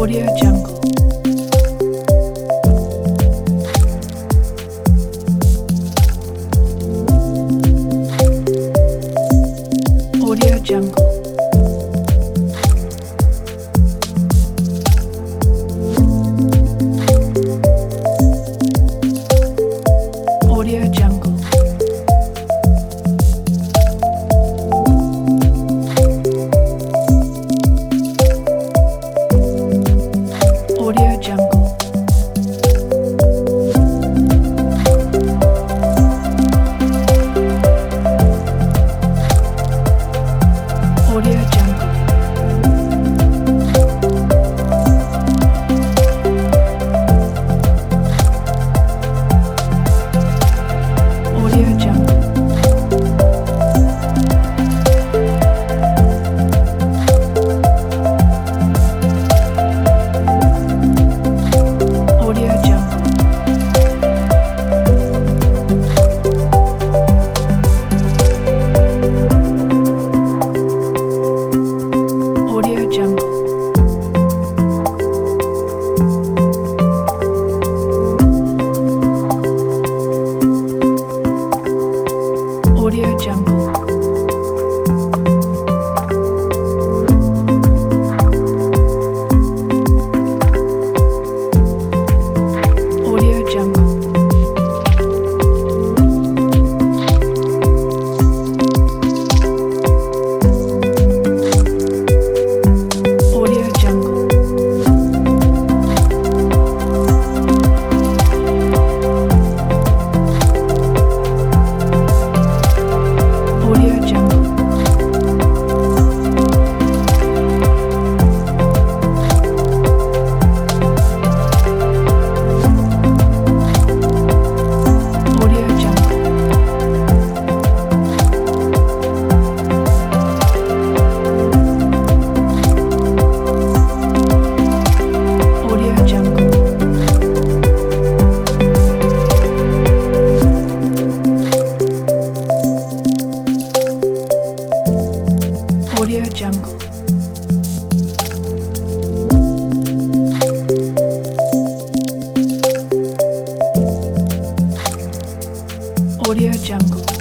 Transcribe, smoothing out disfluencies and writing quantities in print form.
Audio Jungle. Audio Jungle. Audio Jungle. Audio Jungle. Audio Jungle. Audio Jungle. Audio Jungle. Audio Jungle. Audio Jungle. Audio Jungle. Audio Jungle. Audio Jungle. Audio Jungle. Audio Jungle. Audio Jungle. Audio Jungle.